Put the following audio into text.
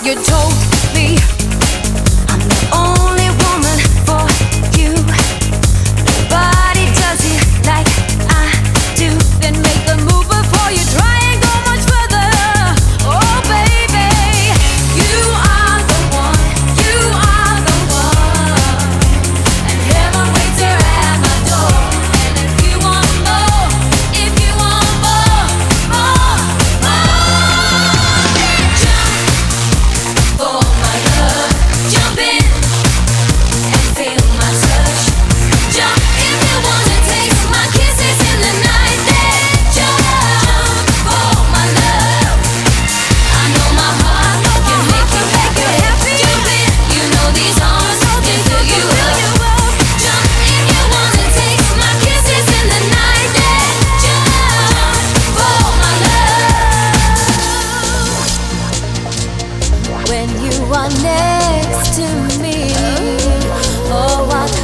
You told me I'm the only woman for you. Nobody does it like I do. Then make the move before you try and go much further. Oh baby, you are the one. You are the one. And heaven waits there at my door. And if you want more, if you want more, for my love, jump in and feel my touch. Jump if you wanna taste my kisses in the night. Then jump for my love. I know my heart can make you happy. Jump in, you know these arms can fill you up. Jump if you wanna taste my kisses in the night. Then jump for my love. When you are next to me, oh, I